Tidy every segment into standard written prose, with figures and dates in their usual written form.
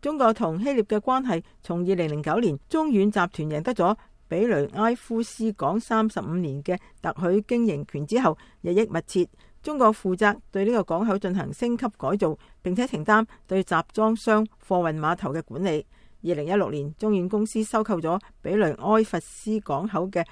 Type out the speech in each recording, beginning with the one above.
中國同希臘嘅關係從2009年中遠集團贏得咗比雷埃夫斯港35年嘅特許經營權之後，日益密切。中國負責對呢個港口進行升級改造，並且承擔對集裝箱貨運碼頭嘅管理。2016年，中遠公司收購咗比雷埃弗斯港口嘅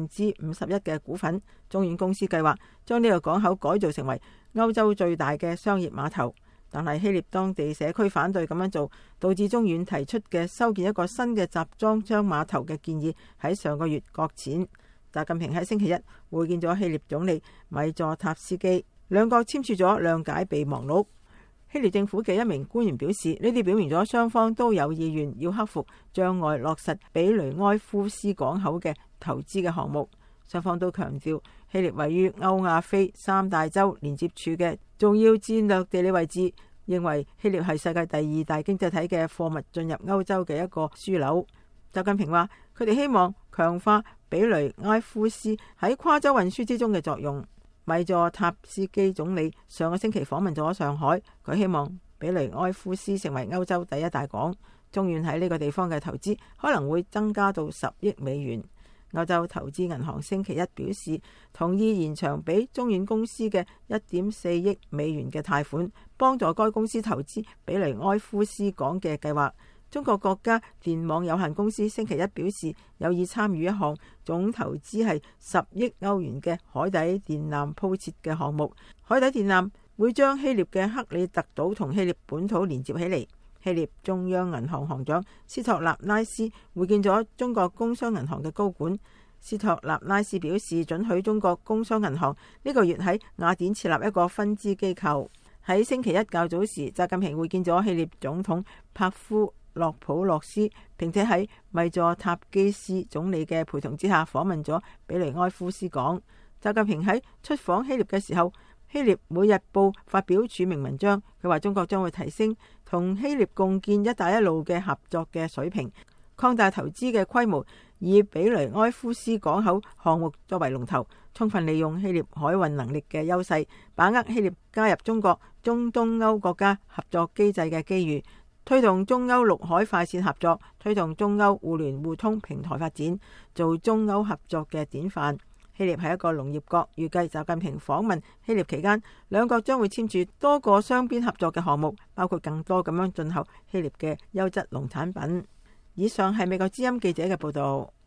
51%嘅股份。中遠公司計劃將呢個港口改造成為歐洲最大嘅商業碼頭，但係希臘當地社區反對咁樣做，導致中遠提出嘅修建一個新嘅集裝箱碼頭嘅建議喺上個月擱淺。習近平喺星期一會見咗希臘總理米佐塔斯基，兩國簽署咗諒解備忘錄。希臘政府嘅一名官員表示，呢啲表明咗雙方都有意願要克服障礙，落實比雷埃夫斯港口嘅投資嘅項目。雙方都強調，希臘位於歐亞非三大洲連接處嘅重要戰略地理位置，認為希臘係世界第2大經濟體嘅貨物進入歐洲嘅一個樞紐。習近平話，佢哋希望強化比雷埃夫斯喺跨洲運輸之中嘅作用。米佐塔斯基總理上個星期訪問咗上海，佢希望比雷埃夫斯成為歐洲第1大港。中遠喺呢個地方嘅投資可能會增加到10億美元。歐洲投資銀行星期一表示，同意延長俾中遠公司嘅1.4億美元嘅貸款，幫助該公司投資比雷埃夫斯港嘅計劃。中國國家電網有限公司星期一表示，有意參與一項總投資係10億歐元嘅海底電纜鋪設嘅項目。海底電纜會將希臘嘅克里特島同希臘本土連接起嚟。希臘中央銀行行長斯托納拉斯會見咗中國工商銀行嘅高管。斯托納拉斯表示，准許中國工商銀行呢個月喺雅典設立一個分支機構。喺星期一較早時，習近平會見咗希臘總統帕夫洛普洛斯，並且喺米佐塔基斯總理嘅陪同之下訪問咗比雷埃夫斯港。習近平喺出訪希臘嘅時候，希臘每日報發表署名文章，佢話中國將會提升同希臘共建一帶一路嘅合作嘅水平，擴大投資嘅規模，以比雷埃夫斯港口項目作為龍頭，充分利用希臘海運能力嘅優勢，把握希臘加入中國中東歐國家合作機制嘅機遇，推動中歐陸海快線合作，推動中歐互聯互通平台發展，做中歐合作嘅典範。希臘係一個農業國，預計習近平訪問希臘期間，兩國將會簽署多個雙邊合作嘅項目，包括更多咁樣進口希臘嘅優質農產品。以上係美國之音記者嘅報道。